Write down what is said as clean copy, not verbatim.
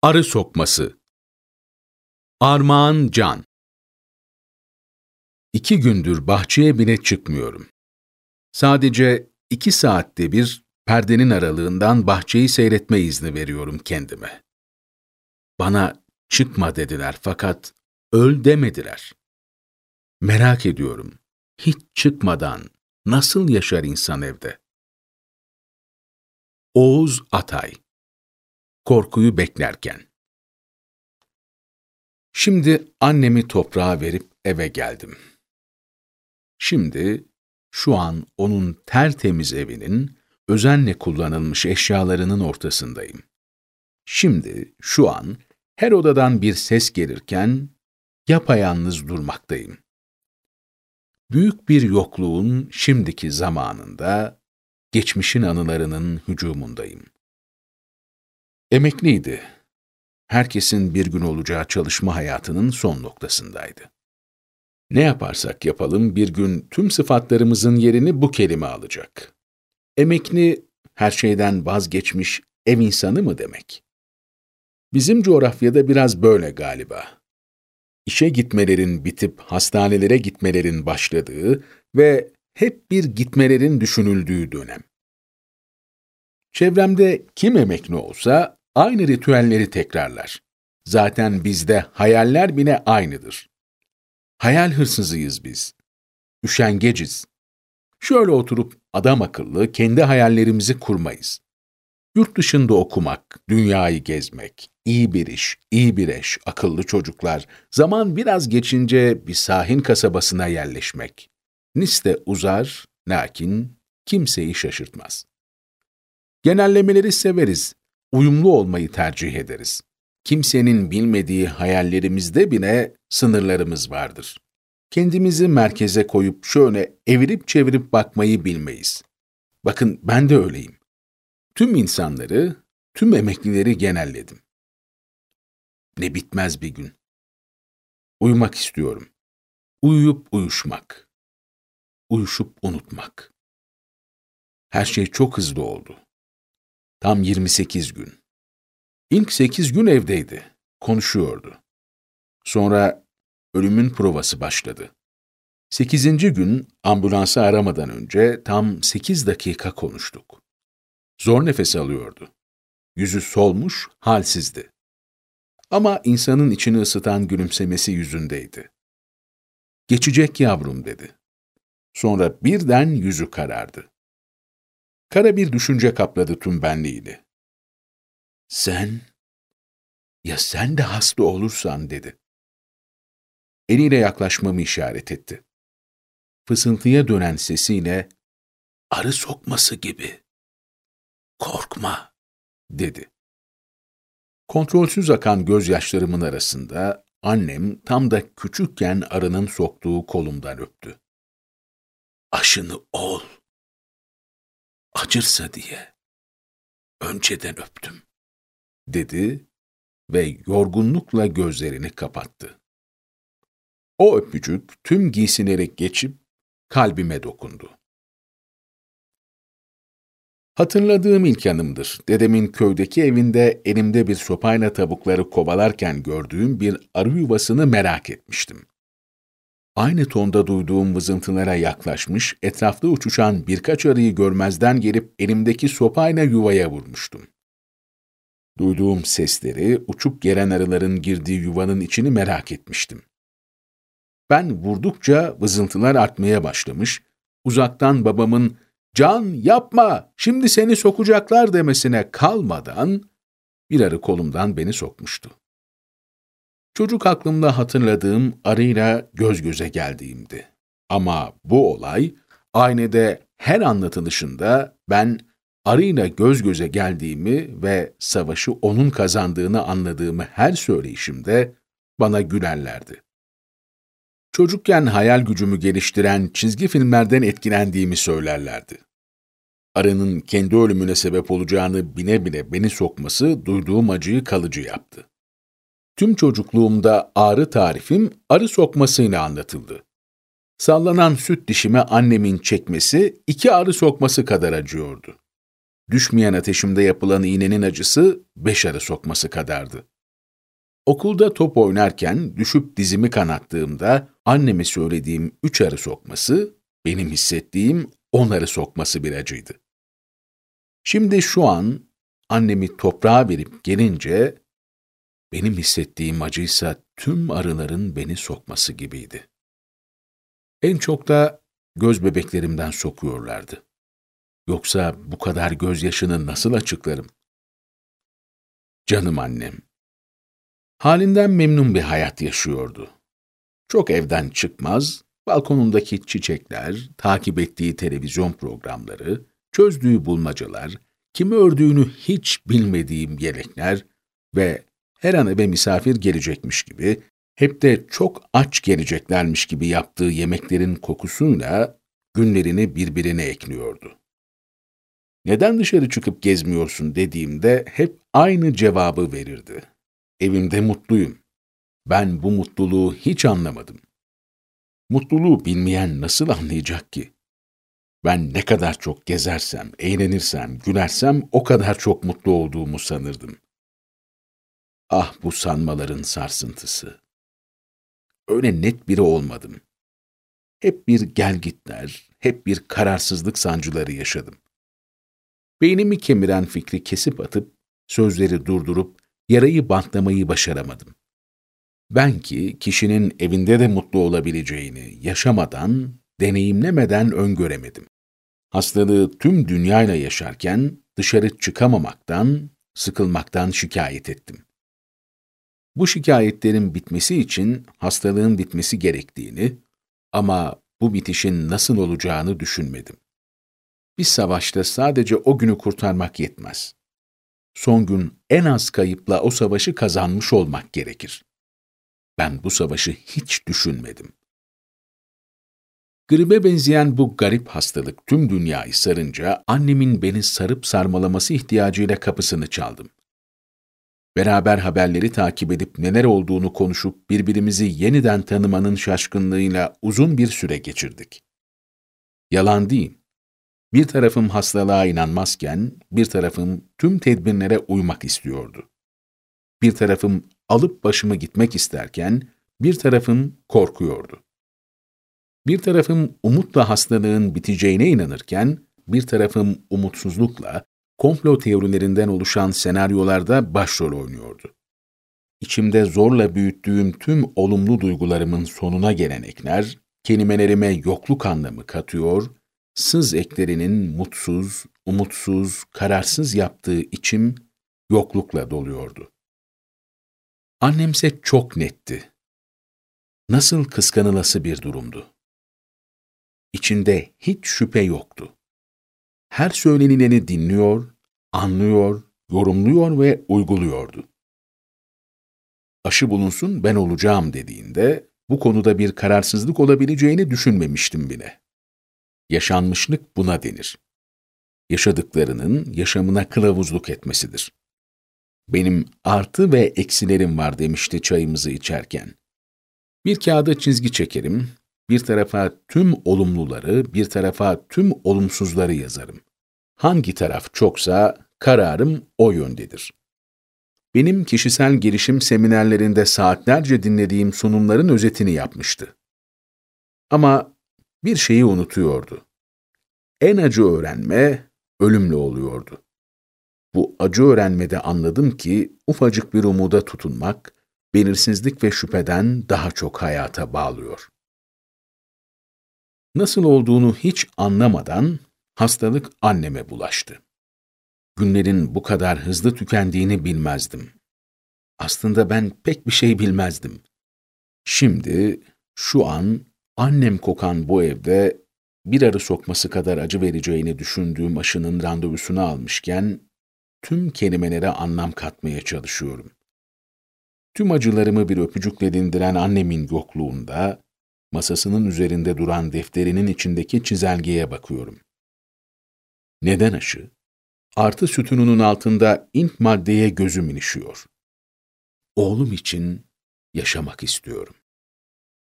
Arı sokması. Armağan Can. 2 gündür bahçeye bile çıkmıyorum. Sadece 2 saatte bir perdenin aralığından bahçeyi seyretme izni veriyorum kendime. Bana çıkma dediler fakat öl demediler. Merak ediyorum, hiç çıkmadan nasıl yaşar insan evde? Oğuz Atay. Korkuyu beklerken. Şimdi annemi toprağa verip eve geldim. Şimdi, şu an onun tertemiz evinin, özenle kullanılmış eşyalarının ortasındayım. Şimdi, şu an, her odadan bir ses gelirken, yapayalnız durmaktayım. Büyük bir yokluğun şimdiki zamanında, geçmişin anılarının hücumundayım. Emekliydi. Herkesin bir gün olacağı çalışma hayatının son noktasındaydı. Ne yaparsak yapalım bir gün tüm sıfatlarımızın yerini bu kelime alacak. Emekli, her şeyden vazgeçmiş ev insanı mı demek? Bizim coğrafyada biraz böyle galiba. İşe gitmelerin bitip hastanelere gitmelerin başladığı ve hep bir gitmelerin düşünüldüğü dönem. Çevremde kim emekli olsa aynı ritüelleri tekrarlar. Zaten bizde hayaller bile aynıdır. Hayal hırsızıyız biz. Üşengeciz. Şöyle oturup adam akıllı kendi hayallerimizi kurmayız. Yurt dışında okumak, dünyayı gezmek, iyi bir iş, iyi bir eş, akıllı çocuklar, zaman biraz geçince bir sahil kasabasına yerleşmek. Liste uzar, lakin kimseyi şaşırtmaz. Genellemeleri severiz, uyumlu olmayı tercih ederiz. Kimsenin bilmediği hayallerimizde bile sınırlarımız vardır. Kendimizi merkeze koyup şöyle evirip çevirip bakmayı bilmeyiz. Bakın ben de öyleyim. Tüm insanları, tüm emeklileri genelledim. Ne bitmez bir gün. Uyumak istiyorum. Uyuyup uyuşmak. Uyuşup unutmak. Her şey çok hızlı oldu. Tam 28 gün. İlk 8 gün evdeydi. Konuşuyordu. Sonra ölümün provası başladı. 8. gün ambulansı aramadan önce tam 8 dakika konuştuk. Zor nefes alıyordu. Yüzü solmuş, halsizdi. Ama insanın içini ısıtan gülümsemesi yüzündeydi. "Geçecek yavrum," dedi. Sonra birden yüzü karardı. Kara bir düşünce kapladı tüm benliğini. Ya sen de hasta olursan," dedi. Eliyle yaklaşmamı işaret etti. Fısıltıya dönen sesiyle, "Arı sokması gibi. Korkma," dedi. Kontrolsüz akan gözyaşlarımın arasında annem tam da küçükken arının soktuğu kolumdan öptü. "Aşını ol. Acırsa diye. Önceden öptüm," dedi ve yorgunlukla gözlerini kapattı. O öpücük tüm giysileri geçip kalbime dokundu. Hatırladığım ilk anımdır. Dedemin köydeki evinde elimde bir sopayla tavukları kovalarken gördüğüm bir arı yuvasını merak etmiştim. Aynı tonda duyduğum vızıntılara yaklaşmış, etrafta uçuşan birkaç arıyı görmezden gelip elimdeki sopayla yuvaya vurmuştum. Duyduğum sesleri, uçup gelen arıların girdiği yuvanın içini merak etmiştim. Ben vurdukça vızıntılar artmaya başlamış, uzaktan babamın "Can, yapma, şimdi seni sokacaklar," demesine kalmadan bir arı kolumdan beni sokmuştu. Çocuk aklımda hatırladığım arıyla göz göze geldiğimdi. Ama bu olay aynada her anlatılışında ben arıyla göz göze geldiğimi ve savaşı onun kazandığını anladığımı her söyleyişimde bana gülerlerdi. Çocukken hayal gücümü geliştiren çizgi filmlerden etkilendiğimi söylerlerdi. Arının kendi ölümüne sebep olacağını bile bile beni sokması duyduğum acıyı kalıcı yaptı. Tüm çocukluğumda ağrı tarifim arı sokmasıyla anlatıldı. Sallanan süt dişime annemin çekmesi 2 arı sokması kadar acıyordu. Düşmeyen ateşimde yapılan iğnenin acısı 5 arı sokması kadardı. Okulda top oynarken düşüp dizimi kanattığımda anneme söylediğim 3 arı sokması, benim hissettiğim 10 arı sokması bir acıydı. Şimdi şu an annemi toprağa verip gelince benim hissettiğim acıysa tüm arıların beni sokması gibiydi. En çok da göz bebeklerimden sokuyorlardı. Yoksa bu kadar gözyaşını nasıl açıklarım? Canım annem. Halinden memnun bir hayat yaşıyordu. Çok evden çıkmaz, balkonundaki çiçekler, takip ettiği televizyon programları, çözdüğü bulmacalar, kimi ördüğünü hiç bilmediğim yelekler ve her an eve misafir gelecekmiş gibi, hep de çok aç geleceklermiş gibi yaptığı yemeklerin kokusuyla günlerini birbirine ekliyordu. Neden dışarı çıkıp gezmiyorsun dediğimde hep aynı cevabı verirdi. Evimde mutluyum. Ben bu mutluluğu hiç anlamadım. Mutluluğu bilmeyen nasıl anlayacak ki? Ben ne kadar çok gezersem, eğlenirsem, gülersem o kadar çok mutlu olduğumu sanırdım. Ah bu sanmaların sarsıntısı. Öyle net biri olmadım. Hep bir gelgitler, hep bir kararsızlık sancıları yaşadım. Beynimi kemiren fikri kesip atıp, sözleri durdurup, yarayı bantlamayı başaramadım. Ben ki kişinin evinde de mutlu olabileceğini yaşamadan, deneyimlemeden öngöremedim. Hastalığı tüm dünyayla yaşarken dışarı çıkamamaktan, sıkılmaktan şikayet ettim. Bu şikayetlerin bitmesi için hastalığın bitmesi gerektiğini ama bu bitişin nasıl olacağını düşünmedim. Bir savaşta sadece o günü kurtarmak yetmez. Son gün en az kayıpla o savaşı kazanmış olmak gerekir. Ben bu savaşı hiç düşünmedim. Gribe benzeyen bu garip hastalık tüm dünyayı sarınca annemin beni sarıp sarmalaması ihtiyacıyla kapısını çaldım. Beraber haberleri takip edip neler olduğunu konuşup birbirimizi yeniden tanımanın şaşkınlığıyla uzun bir süre geçirdik. Yalan değil. Bir tarafım hastalığa inanmazken, bir tarafım tüm tedbirlere uymak istiyordu. Bir tarafım alıp başımı gitmek isterken, bir tarafım korkuyordu. Bir tarafım umutla hastalığın biteceğine inanırken, bir tarafım umutsuzlukla, komplo teorilerinden oluşan senaryolarda başrol oynuyordu. İçimde zorla büyüttüğüm tüm olumlu duygularımın sonuna gelen ekler, kelimelerime yokluk anlamı katıyor, sız eklerinin mutsuz, umutsuz, kararsız yaptığı içim yoklukla doluyordu. Annemse çok netti. Nasıl kıskanılası bir durumdu. İçinde hiç şüphe yoktu. Her söylenileni dinliyor, anlıyor, yorumluyor ve uyguluyordu. Aşı bulunsun ben olacağım dediğinde bu konuda bir kararsızlık olabileceğini düşünmemiştim bile. Yaşanmışlık buna denir. Yaşadıklarının yaşamına kılavuzluk etmesidir. Benim artı ve eksilerim var demişti çayımızı içerken. Bir kağıda çizgi çekerim, bir tarafa tüm olumluları, bir tarafa tüm olumsuzları yazarım. Hangi taraf çoksa kararım o yöndedir. Benim kişisel gelişim seminerlerinde saatlerce dinlediğim sunumların özetini yapmıştı. Ama bir şeyi unutuyordu. En acı öğrenme ölümle oluyordu. Bu acı öğrenmede anladım ki ufacık bir umuda tutunmak, belirsizlik ve şüpheden daha çok hayata bağlıyor. Nasıl olduğunu hiç anlamadan hastalık anneme bulaştı. Günlerin bu kadar hızlı tükendiğini bilmezdim. Aslında ben pek bir şey bilmezdim. Şimdi, şu an annem kokan bu evde bir arı sokması kadar acı vereceğini düşündüğüm aşının randevusunu almışken tüm kelimelere anlam katmaya çalışıyorum. Tüm acılarımı bir öpücükle dindiren annemin yokluğunda, masasının üzerinde duran defterinin içindeki çizelgeye bakıyorum. Neden aşı? Artı sütununun altında int maddeye gözüm ilişiyor. Oğlum için yaşamak istiyorum.